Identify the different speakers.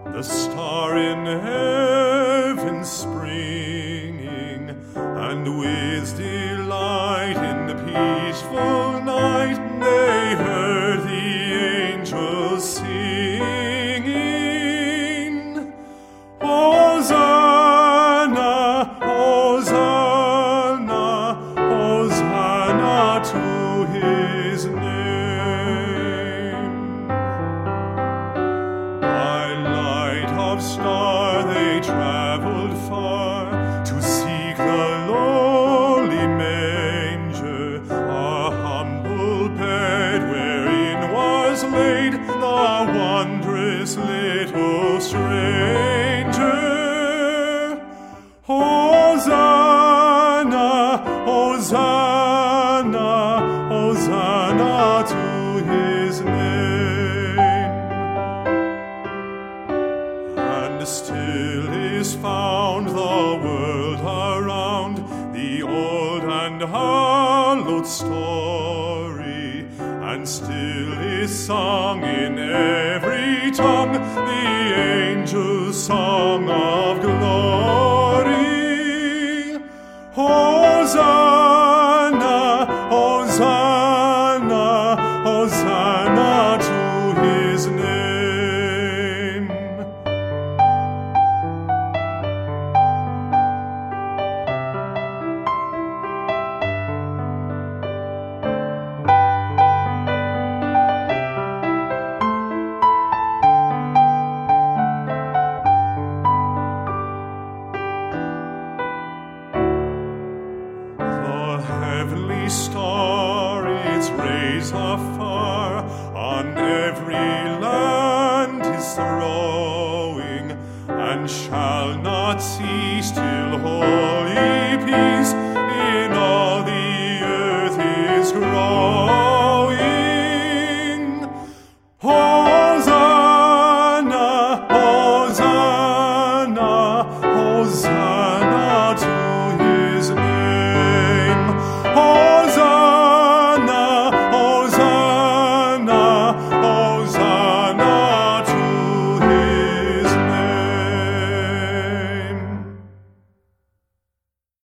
Speaker 1: The star in heaven springing, and with delight in the peaceful night they heard the angels singing, Hosanna, Hosanna, Hosanna to his name. Star they traveled far to seek the lowly manger, a humble bed wherein was laid the wondrous little stranger. Hosanna, Hosanna, Hosanna to his name. Still is found the world around, the old and hallowed story, and still is sung in every tongue the angels' song of glory. Hosanna, Hosanna, Hosanna to his name. Heavenly star, its rays afar, on every land is throwing, and shall not cease till whole